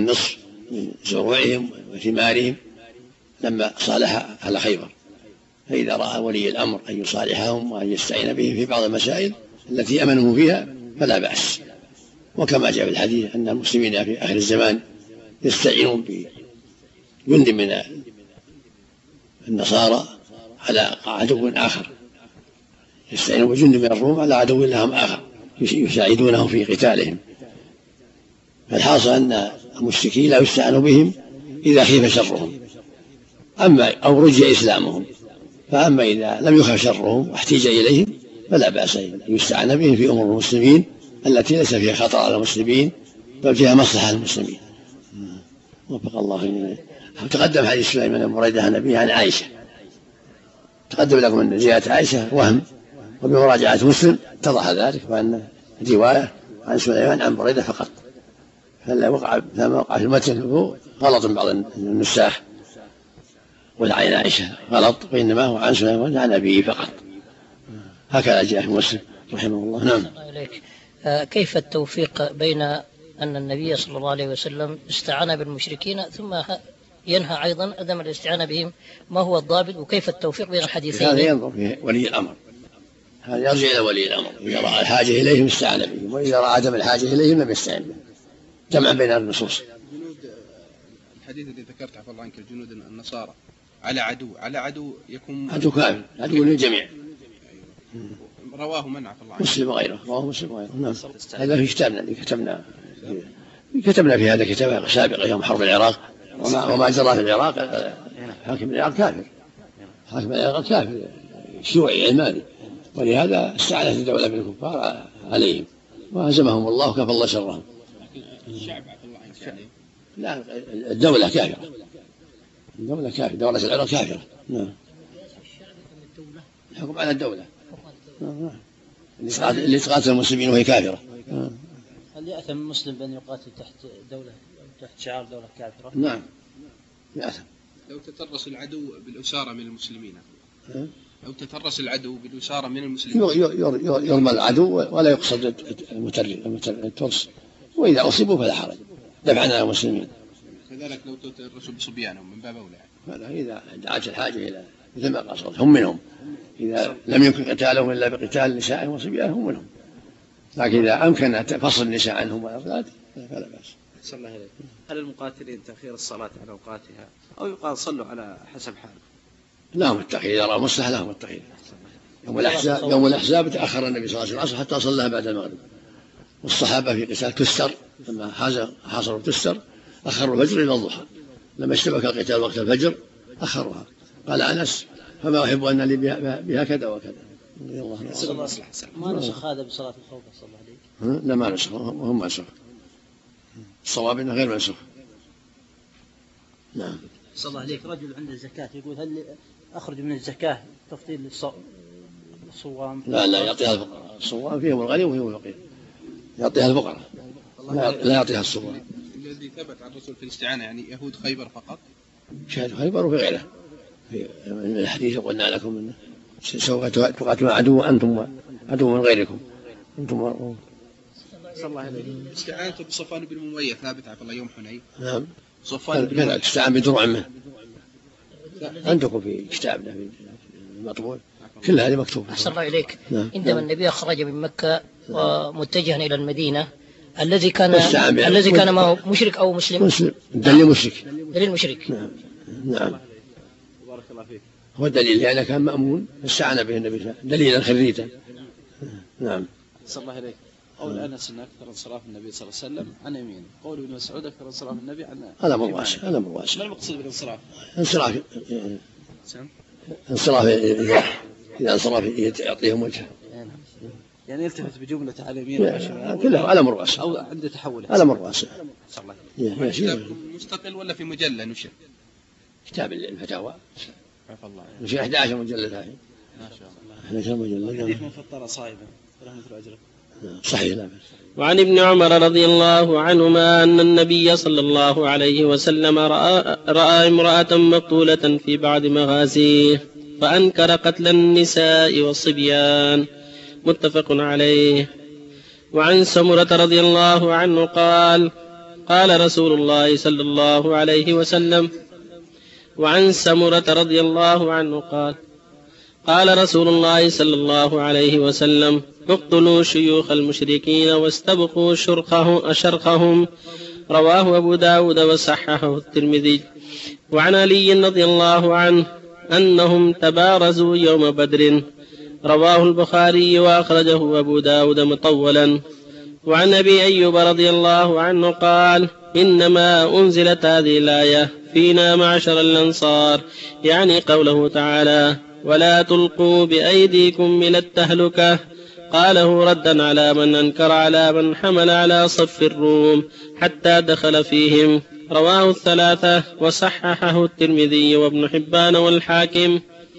النصف من زروعهم وثمارهم لما صالح أهل خيبر. فإذا رأى ولي الأمر أن يصالحهم وأن يستعين بهم في بعض المسائل التي أمنوا فيها فلا بأس. وكما جاء في الحديث أن المسلمين في آخر الزمان يستعينون بجند من النصارى على عدو آخر، يستعينون بجند من الروم على عدو لهم آخر يساعدونهم في قتالهم. فالحاصل أن المشركين لا يستعان بهم إذا خيف شرهم أو رجي إسلامهم. فأما إذا لم يخف شرهم واحتيج إليهم فلا بأس أن يستعان بهم في أمور المسلمين التي ليس فيها خطر على المسلمين بل فيها مصلحة للمسلمين. وفق الله. تقدم حديث سليمان بن بريدة عن أبيه عن عائشة، تقدم لكم أن زيادة عائشة وهم، وبمراجعة مسلم اتضح ذلك، وأن رواية عن سليمان عن بريدة فقط، فما وقع في المتن غلط بعض النساخ والعين عائشة غلط، وإنما هو عن سليمان عن أبيه فقط، هكذا جاء في مسلم رحمه الله. نعم. كيف التوفيق بين أن النبي صلى الله عليه وسلم استعان بالمشركين ثم ينهى أيضا عدم الاستعانة بهم؟ ما هو الضابط وكيف التوفيق بين الحديثين؟ هذا ينظر في ولي الأمر، هذا يرجع إلى ولي الأمر، إذا رأى الحاجة إليهم استعان بهم، وإذا رأى عدم الحاجة إليهم لم يستعن بهم، جمعا بين النصوص. الحديث الذي ذكرت عفوا الله عنك الجنود النصارى على عدو يكون عدو كامل، عدو للجميع. رواه من عفوا الله عنك؟ مسلم وغيره، رواه مسلم وغيره. نعم. هذا في كتابنا اللي كتبنا في هذا كتاب سابق يوم حرب العراق وما جرى في العراق. حاكم العراق كافر، حاكم العراق كافر شيوعي علماني، ولهذا استعانت الدولة بالكفار عليهم وهزمهم الله وكفى الله شرهم. الشعب عفوا الله عنك لا، الدولة كافرة، الدولة كافرة، دولة العراق كافرة. نعم. الحكم على الدولة اللي تقاتل المسلمين وهي كافرة. هل يأثم المسلم بأن يقاتل تحت دولة تحت شعار دولة كافرة؟ نعم يأثم. لو تترس العدو بالأسارة من المسلمين، لو تترس العدو بالأسارة من المسلمين يرمى العدو ولا يقصد الترس، وإذا أصيبوا فلا حرج دفعا عن المسلمين. كذلك لو تترسوا بصبيانهم من باب أولى. هذا إذا دعت الحاجة إلى مثل ما قصد هم منهم، إذا لم يمكن قتالهم إلا بقتال نسائهم وصبيانهم منهم، لكن إذا أمكن فصل النساء عنهم والأولاد فلا بأس. صلى الله عليه. هل المقاتلين تأخير الصلاة على أوقاتها أو يقال صلوا على حسب حالهم؟ لهم التأخير، إذا رأى مصلحة لهم التأخير. يوم الأحزاب تأخر النبي صلى الله عليه وسلم حتى صلىها بعد المغرب، والصحابة في قتال تستر لما حاصروا تستر أخروا الفجر إلى الضحى، لما اشتبك القتال وقت الفجر أخرها. قال أنس: فما أحب أن لي بها كذا وكذا. ما نسخ هذا بصلاة الخوف صلى الله عليه؟ لا ما نسخ، هم ما نسخ، الصواب إنه غير منسوخ. نعم. صلى الله عليك. رجل عنده الزكاة يقول: هل أخرج من الزكاة تفضيل للصوام؟ لا يعطيها الفقراء، الصوام فيهم الغني وفيهم الفقير، يعطيها الفقراء لا يعطيها الصوام. الذي ثبت عن الرسول في الاستعانة يعني يهود خيبر فقط؟ شهد خيبر وفي غيره، في الحديث قلنا لكم إنه سوف تقاتلون عدو أنتم عدو من غيركم أنتم. صلى الله عليه. استعانته بصفوان بن أمية ثابت عفوا الله يوم حنين. نعم. صفوان بن أمية استعان بدروع منه، عندكم في كتابنا في المطبوع كل هذه مكتوبة. أحسن الله إليك. عندما النبي خرج من مكة ومتجها إلى المدينة، الذي كان معه مشرك أو مسلم؟ دليل مشرك. دليل مشرك. نعم. بارك الله فيك. هو الدليل لأنه كان مأمون استعان به النبي دليلا خريتا. نعم. صلى الله عليك. قول أنس أن أكثر انصراف النبي صلى الله عليه وسلم عن يمينه، قول ابن مسعود أكثر انصراف النبي عن هذا مرواسي. ما المقصود بالانصراف؟ انصراف إذا انصراف يعطيهم وجهه، يعني يلتفت بجملة على يمينه كلها على مراسه أو عند تحوله على مراسه. صلى الله عليه. مستقل ولا في مجلة نشر؟ كتاب الفتاوى عفى الله نشر 11 مجلد هذه. ما شاء الله. 11 مجلد. حديث من فطر صائما فله مثل أجره. صحيح. لا بأس. وعن ابن عمر رضي الله عنهما أن النبي صلى الله عليه وسلم رأى امرأة مقتولة في بعض مغازيه فأنكر قتل النساء والصبيان، متفق عليه. وعن سمرة رضي الله عنه قال قال رسول الله صلى الله عليه وسلم. وعن سمرة رضي الله عنه قال رسول الله صلى الله عليه وسلم: اقتلوا شيوخ المشركين واستبقوا شرقهم. رواه أبو داود وصححه الترمذي. وعن علي رضي الله عنه أنهم تبارزوا يوم بدر. رواه البخاري وأخرجه أبو داود مطولا. وعن أبي أيوب رضي الله عنه قال: إنما أنزلت هذه الآية فينا معشر الأنصار، يعني قوله تعالى: ولا تلقوا بأيديكم إلى التهلكة. قاله ردا على من أنكر على من حمل على صف الروم حتى دخل فيهم. رواه الثلاثة وصححه الترمذي وابن حبان والحاكم.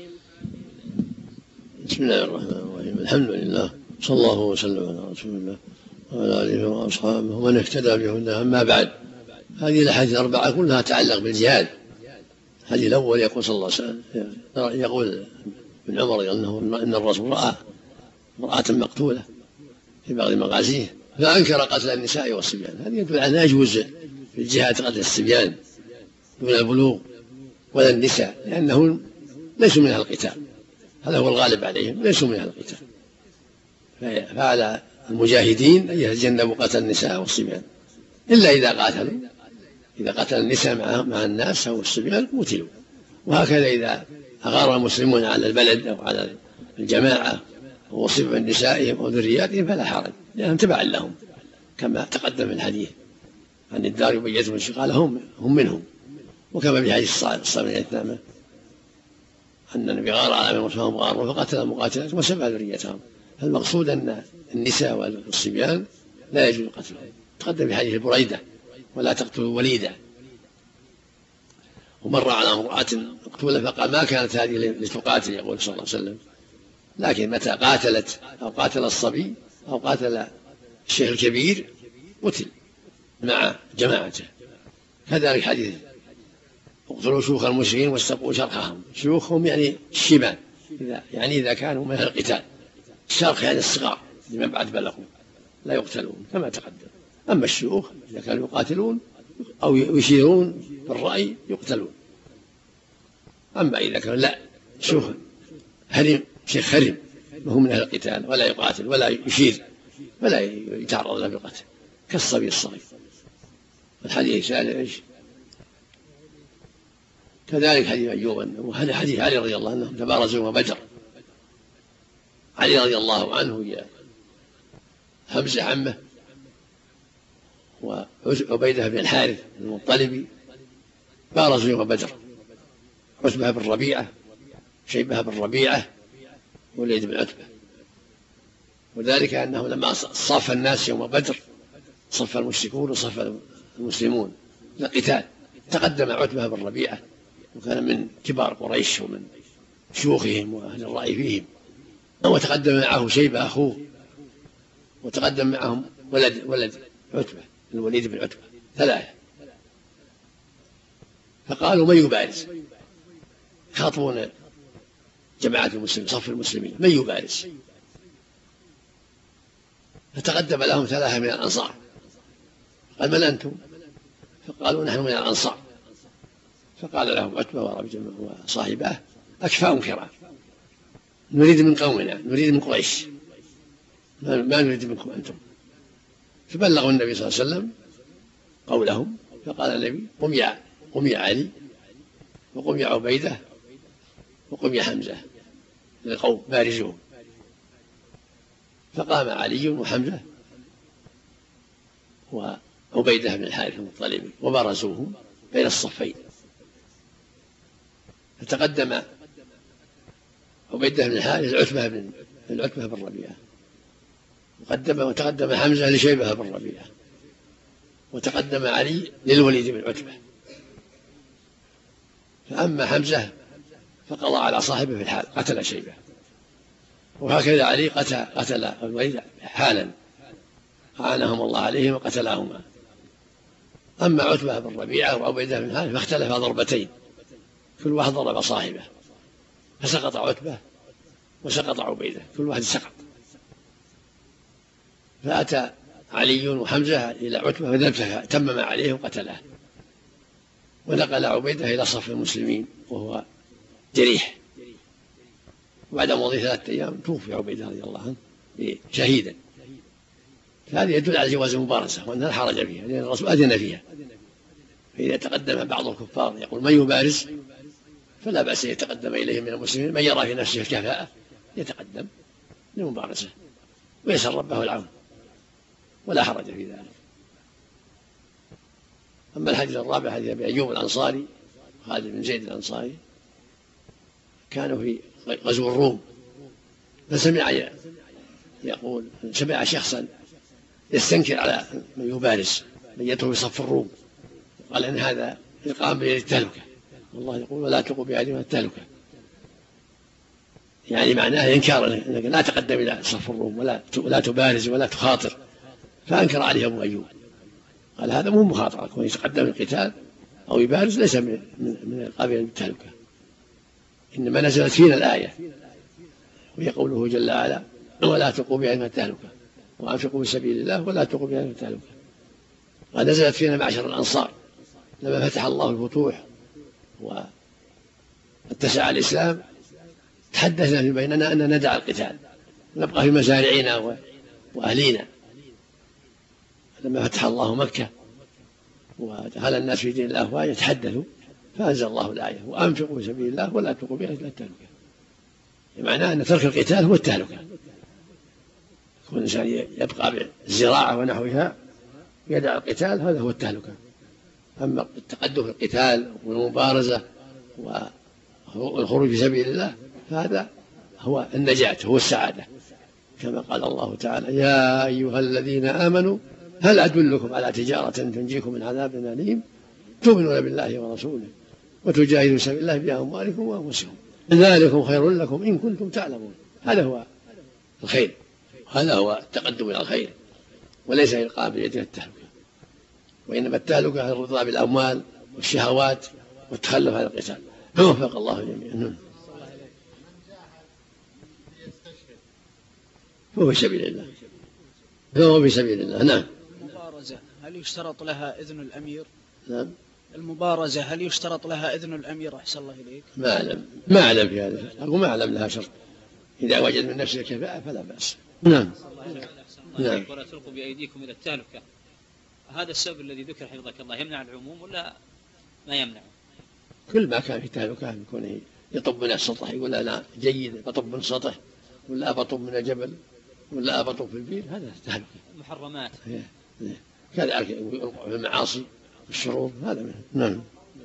بسم الله الرحمن الرحيم. الحمد لله، صلى الله وسلم على رسول الله وعلى آله وأصحابه ومن اهتدى بهداه. أما بعد، هذه الأحاديث الأربعة كلها تتعلق بالجهاد. الحديث الأول يقول صلى الله عليه وسلم، يقول ابن عمر رضي الله عنه أن الرسول رأى امرأة مقتولة في بعض مغازيه فأنكر قتل النساء والصبيان. هذه يدل على لا يجوز في الجهاد قتل الصبيان دون البلوغ ولا النساء، لأنهم ليسوا من أهل القتال، هذا هو الغالب عليهم، ليسوا من أهل القتال. فعلى المجاهدين أن يتجنبوا قتل النساء والصبيان، إلا إذا قاتلوا. إذا قتل النساء مع الناس أو الصبيان قتلوا. وهكذا إذا أغار المسلمون على البلد أو على الجماعة ووصف من نسائهم وذرياتهم فلا حرج، لأنهم تبعا لهم، كما تقدم في الحديث عن الدار بيت من قال هم منهم. وكما في حديث الصابر الثامن أن النبي غار على من وصفهم غاروا فقتل المقاتلات وسبع ذريتهم. المقصود أن النساء والصبيان لا يجوز قتلهم. تقدم في حديث بريدة: ولا تقتلوا وليدا. ومر على امرأة مقتولة فقال: ما كانت هذه لتقاتل، يقول صلى الله عليه وسلم، لكن متى قاتلت أو قاتل الصبي أو قاتل الشيخ الكبير قتل مع جماعته. كذلك حديث: اقتلوا شيوخ المشركين واستبقوا شرقهم. شيوخهم يعني الشبان، إذا كانوا من القتال. الشرق يعني الصغار لمن بعد بلغوا لا يقتلون كما تقدم. أما الشيوخ إذا كانوا يقاتلون أو يشيرون بالرأي يقتلون. أما إذا كانوا لا شيوخ هرم، شيخ هرم وهو من أهل القتال ولا يقاتل ولا يشير ولا يتعرض له بالقتل كالصبي الصغير. الحديث سأل كذلك حديث أيوب، وهذا حديث علي رضي الله عنه تبارزوا يوم بدر. علي رضي الله عنه يا حمزة عمه وعبيدة بن الحارث المطلبي بارزوا يوم بدر. عتبة بن ربيعة، شيبة بن ربيعة، وليد بن عتبة. وذلك أنه لما صف الناس يوم بدر صف المشركون وصف المسلمون للقتال. تقدم عتبة بن ربيعة وكان من كبار قريش ومن شيوخهم وأهل الرأي فيهم، وتقدم معه شيبة أخوه، وتقدم معهم ولد عتبة الوليد بن عتبة، ثلاثة. فقالوا: من يبارز؟ خاطبون جماعة المسلمين صف المسلمين: من يبارز؟ فتقدم لهم ثلاثة من الأنصار. قال: من أنتم؟ فقالوا: نحن من الأنصار. فقال لهم عتبة وصاحباه: أكفاء كرام، نريد من قومنا، نريد من قريش، ما نريد منكم أنتم. فبلغوا النبي صلى الله عليه وسلم قولهم. فقال النبي: قم يا علي، وقم يا عبيدة، وقم يا حمزة للقوم بارزوهم. فقام علي وحمزة وعبيدة بن الحارث المطلبي وبارزوهم بين الصفين. فتقدم عبيدة بن الحارث العتبة بن ربيعة، وتقدم حمزة لشيبة بن ربيعة، وتقدم علي للوليد بن عتبة. فأما حمزة فقضى على صاحبه في الحال، قتل شيبة. وهكذا علي قتل الوليد حالا، أعانهم الله عليهم وقتلهما. أما عتبة بن ربيعة وعبيدة بن الحارث فاختلفا ضربتين، كل واحد ضرب صاحبه، فسقط عتبة وسقط عبيدة، كل واحد سقط. فأتى علي وحمزة إلى عتبة فذبح تمم عليه وقتله، ونقل عبيدة إلى صف المسلمين وهو جريح، وبعد مضي 3 أيام توفي عبيدة رضي الله عنه شهيدا. فهذا يدل على جواز المبارزة وأن لا حرج فيها، لأن الرسول أذن فيها. فإذا تقدم بعض الكفار يقول من يبارز فلا بأس يتقدم إليهم من المسلمين من يرى في نفسه الكفاءة يتقدم للمبارزة ويسأل ربه العون ولا حرج في ذلك. أما الحديث الرابع حديث أبي أيوب الأنصاري خالد بن زيد الأنصاري، كانوا في غزو الروم فسمع يقول سمع شخصا يستنكر على من يبارز من يدخل في صف الروم، قال إن هذا إقام بيد التهلكة، والله يقول ولا تقوا بأيديهم التهلكة، يعني معناه إنكار أنك لا تقدم إلى صف الروم ولا تبارز ولا تخاطر. فأنكر عليه أبو أيوب قال هذا مو مخاطرة، كون يتقدم القتال أو يبارز ليس من القابل للتهلكة، إنما نزلت فينا الآية وهي قوله جل وعلا ولا تقوا بأيديهم التهلكة وأنفقوا في سبيل الله ولا تقوا بأيديهم التهلكة. ونزلت فينا معشر الأنصار لما فتح الله الفتوح واتسع الإسلام تحدثنا في بيننا أن ندع القتال ونبقى في مزارعنا وأهلينا. لما فتح الله مكة ودخل الناس في دين الله أفواجا يتحدثوا فأنزل الله الآية وأنفقوا في سبيل الله ولا تلقوا بأيديكم إلى التهلكة، معناه أن ترك القتال هو التهلكة. يكون الإنسان يبقى بالزراعة ونحوها يدع القتال هذا هو التهلكة. أما التقدم في القتال والمبارزة والخروج في سبيل الله فهذا هو النجاة هو السعادة، كما قال الله تعالى يا أيها الذين آمنوا هل أدلكم على تجارة تنجيكم من عذاب أليم تؤمنون بالله ورسوله وتجاهدون في سبيل الله بأموالكم وأنفسكم ذلكم خير لكم إن كنتم تعلمون. هذا هو الخير، هذا هو التقدم إلى الخير، وليس إلقاء بيد التهلكة، وإنما التهلكة الرضا بالأموال والشهوات والتخلف عن القتال. وفق الله جميعا. هو في سبيل الله، هو في سبيل الله. نعم. المبارزة هل يشترط لها إذن الأمير؟ نعم. المبارزة هل يشترط لها إذن الأمير أحسن الله إليك؟ ما أعلم في هذا، أقول ما أعلم لها شرط، إذا وجد من نفسه الكفاءة فلا بأس. نعم. نعم. ولا تلقوا بأيديكم إلى التهلكة، هذا السبب الذي ذكر حفظك الله يمنع العموم ولا ما يمنع؟ كل ما كان في تهلكة يكون يطب من السطح يقول أنا جيد بطب من السطح ولا بطب من الجبل ولا بطب في البير، هذا تهلكة. محرمات كذلك يوقع في المعاصي والشرور هذا منه. نعم.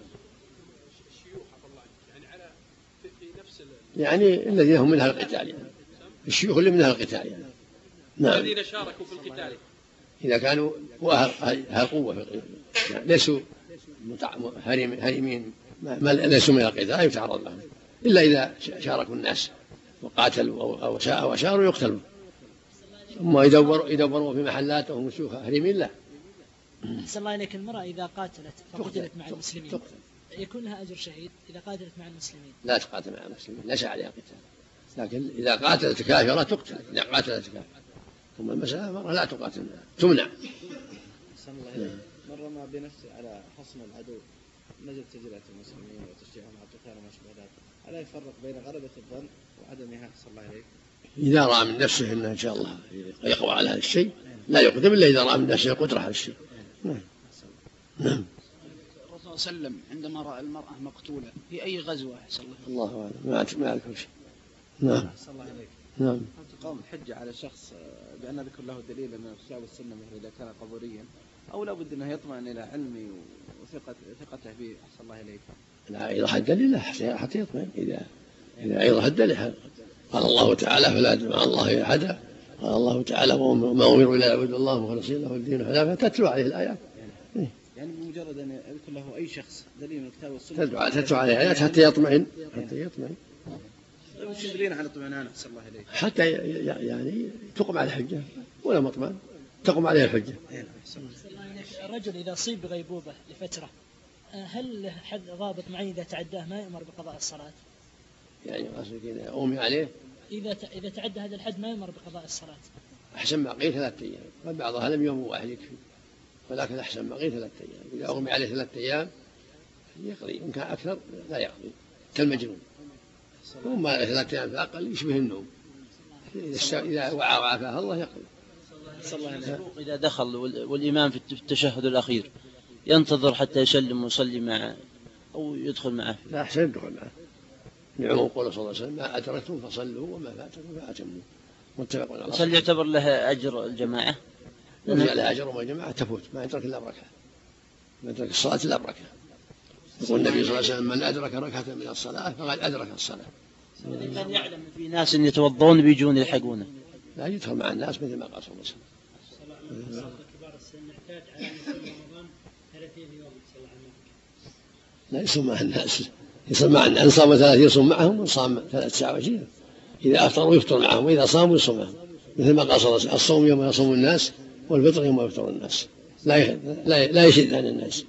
يعني الذين هم من أهل القتال يعني. الشيوخ اللي من أهل القتال يعني. نعم. الذين شاركوا في القتال إذا كانوا أهل قوة يعني ليسوا هرمين ليسوا من القتال يتعرض لهم إلا إذا شاركوا الناس وقاتلوا أو أشاروا يقتلوا. ثم يدوروا في محلات وهم شيوخ هرمين لا. أحسن الله إليك، المرأة إذا قاتلت فقتلت مع المسلمين يكون لها أجر شهيد إذا قاتلت مع المسلمين؟ لا تقاتل مع المسلمين، ليس عليها قتال، لكن إذا قاتلت كافرة تقتل. إذا قاتلت كافرة ثم المسألة مرة لا تقاتل تمنع. أحسن الله إليك، مرة ما بنفسه على حصن العدو نجد تجربة المسلمين وتشجيعهم على القتال وما شابه ذلك، ألا يفرق بين غلبة الظن وعدمها؟ أحسن الله إليك. إذا رأى من نفسه أنه إن شاء الله يقوى على هذا الشيء لا يقدم إلا إذا رأى من نفسه القدرة على الشيء. نعم. الرسول صلى الله عليه وسلم عندما رأى المرأة مقتولة في أي غزوة أحسن الله أعلم ما أذكر شيء. نعم. أحسن الله إليك. نعم. هل تقام الحجة على شخص بأن ذكر له دليل أن الكتاب والسنة مثل إذا كان قبوريا أو لا بد أنه يطمئن إلى علمي وثقته به؟ أحسن الله إليك. لا إذا حد دليل حتى يطمئن. إذا أيضا حد دليل قال الله تعالى فلا تدع مع الله أحدا، قال الله تعالى وما أمروا إلا يعبدوا الله مخلصين له الدين حنفاء، فتتلو عليه الآيات. يعني بمجرد أن يذكر له أي شخص دليل من الكتاب والسنة تتلو عليه الآيات حتى يطمئن. وش دليل على اطمئنان؟ أحسن الله إليك. حتى يعني تقم على الحجة ولا مطمئن تقم عليه الحجة. الرجل إذا أصيب بغيبوبة لفترة هل له حد ضابط معين إذا تعداه ما يؤمر بقضاء الصلاة؟ يعني قصدك إذا أغمي عليه إذا تعدى هذا الحد ما يؤمر بقضاء الصلاة؟ أحسن ما قيل 3 أيام، وبعضها لم يوم واحد يكفي، ولكن أحسن ما قيل 3 أيام. إذا أغمي عليه 3 أيام يقضي، إن كان أكثر لا يقضي كالمجنون. ثم 3 أيام فأقل يشبه النوم، إذا وعى وعافاه الله يقضي. إذا دخل والإمام في التشهد الأخير ينتظر حتى يسلم ويصلي معه أو يدخل معه؟ لا، أحسن يدخل معه، لعموم قوله صلى الله عليه وسلم: ما أدركتم فصلوا وما فاتكم فأتموا. متفق عليه. هل يعتبر له أجر الجماعة؟ يرجع له أجر، وما جماعة تفوت، ما يدرك إلا بركة، ما يدرك الصلاة إلا بركة. يقول النبي صلى الله عليه وسلم: من أدرك ركعة من الصلاة فقد أدرك الصلاة. من يعلم في ناس يتوضون بيجون يلحقونه، لا يدخل مع الناس مثل ما قال صلى الله عليه وسلم. كبار السن نحتاج على رمضان 30 يوم صلى الله عليه وسلم. لا يصوم مع الناس، يصوم مع الناس. إن صام 30 يصوم معهم، وإن صام 29 إذا أفطروا يفطر معهم، وإذا صاموا يصوم معهم، مثل ما قال صلى الله عليه وسلم: الصوم يوم يصوم الناس والفطر يوم يفطر الناس، لا يشد عن الناس.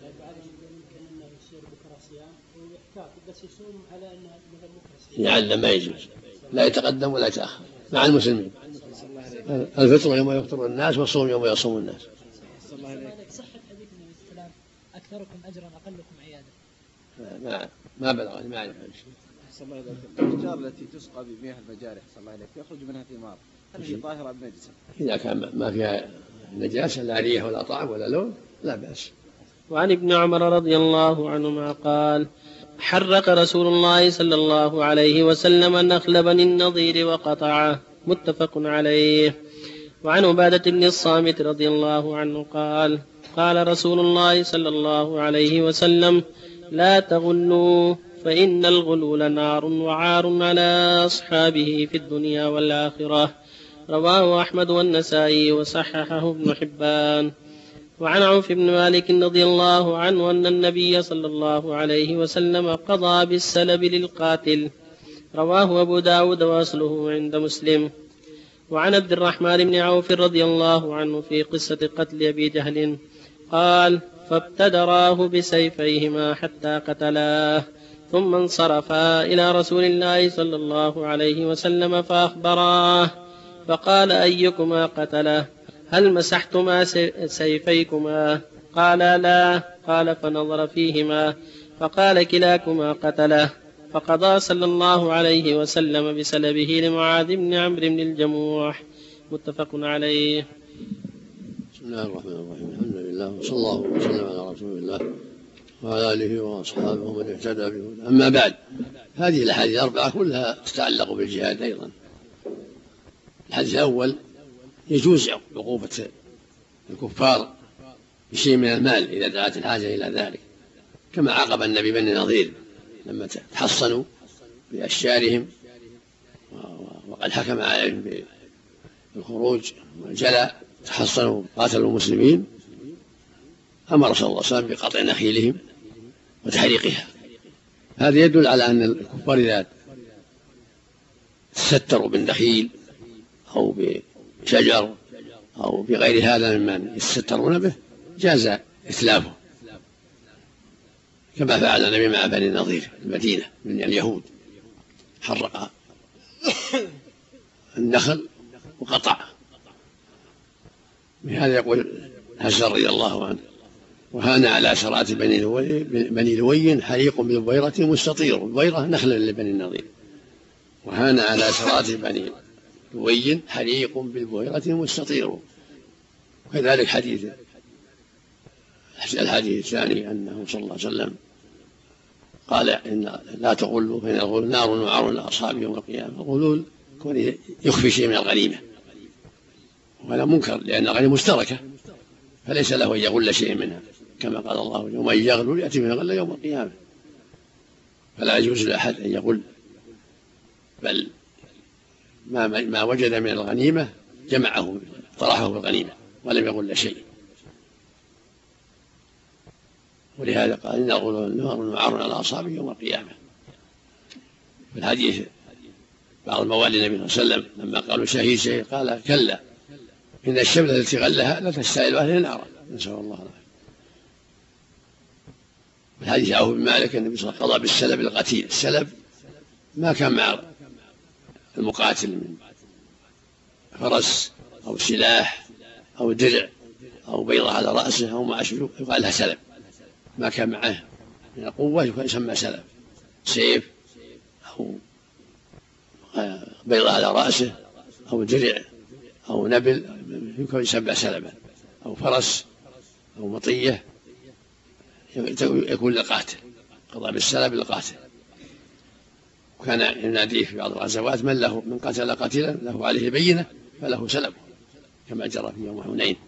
يعلم ما يجوز، لا يتقدم ولا يتأخر مع المسلمين. الفطر يوم يفطر الناس، والصوم يوم يصوم الناس. صحة حديث النبي صلى الله عليه وسلم: أكثركم أجرا أقلكم عيادة. ما بلغني، ما أعرف شيء. الأشجار التي تسقى بمياه المجارح صلى الله عليه وسلم يخرج منها ثمار، هل هي طاهرة بنجسة؟ إذا كان ما فيها نجاسة، لا ريح ولا طعم ولا لون، لا بأس. وعن ابن عمر رضي الله عنهما قال: حرق رسول الله صلى الله عليه وسلم نخل بني النضير وقطعه. متفق عليه. وعن عبادة بن الصامت رضي الله عنه قال: قال رسول الله صلى الله عليه وسلم: لا تغلوا، فإن الغلول نار وعار على أصحابه في الدنيا والآخرة. رواه أحمد والنسائي وصححه ابن حبان. وعن عوف بن مالك رضي الله عنه أن النبي صلى الله عليه وسلم قضى بالسلب للقاتل. رواه أبو داود وأصله عند مسلم. وعن عبد الرحمن بن عوف رضي الله عنه في قصة قتل أبي جهل قال: فابتدراه بسيفيهما حتى قتلاه، ثم انصرفا إلى رسول الله صلى الله عليه وسلم فأخبراه، فقال: أيكما قتله؟ هل مسحتما سيفيكما؟ قال: لا. قال: فنظر فيهما فقال: كلاكما قتله. فقضى صلى الله عليه وسلم بسلبه لمعاذ بن عمرو بن الجموح. متفق عليه. بسم الله الرحمن الرحيم. الحمد لله، وصلى الله وسلم على رسول الله وعلى آله وأصحابه ومن اهتدى بهداه. أما بعد، هذه الأحاديث الأربعة كلها تتعلق بالجهاد أيضا. الحديث الأول: يجوز عقوبة الكفار بشيء من المال إذا دعت الحاجة إلى ذلك، كما عاقب النبي بني النضير لما تحصنوا بأشجارهم وقد حكم عليهم بالخروج والجلاء، تحصنوا قاتلوا المسلمين، أمر صلى الله عليه وسلم بقطع نخيلهم وتحريقها. هذا يدل على أن الكفار إذا تستروا بالنخيل أو بشجر أو بغير هذا ممن يستترون به جاز إتلافه، كما فعل النبي مع بني النضير المدينة من اليهود، حرق النخل وقطع. بهذا يقول حسن رضي الله عنه: وهان على عشرات بني لوي حريق بالبويرة مستطير. البويرة نخل لبني النضير. وهان على عشرات بني لوي حريق بالبويرة مستطير. وكذلك الحديث الثاني أنه صلى الله عليه وسلم قال: إن لا تغلوا، فإن الغلول نار وعار لأصحابه يوم القيامة. الغلول كون يخفي شيء من الغنيمة، وهذا منكر لأن الغنيمة مشتركة، فليس له أن يغل شيء منها، كما قال الله: ومن يغل يأتي بما غل يوم القيامة. فلا يجوز لأحد أن يغل، بل ما وجد من الغنيمة جمعه طرحه بالغنيمة ولم يغل شيء. ولهذا قال: إن الغلول نار وعار على أصحابه يوم القيامة. في الحديث بعض الموالي النبي صلى الله عليه وسلم لما قالوا شهيد قال: كلا، إن الشملة التي غلها لا تستاهل أهل نارا، نسأل الله العافية. الحديث عوف بن مالك النبي صلى الله عليه وسلم قضى بالسلب القتيل. السلب ما كان مع المقاتل من فرس أو سلاح أو درع أو بيضة على رأسه أو ما أشبه يقال لها سلب. ما كان معه من القوة يسمى سلب، سيف أو بيضة على رأسه أو درع أو نبل يسمى سلبا، أو فرس أو مطية يكون للقاتل، قضى بالسلب للقاتل. وكان يناديه في بعض الغزوات: من قتل قتيلا له عليه بينة فله سلبه، كما جرى في يوم حنين.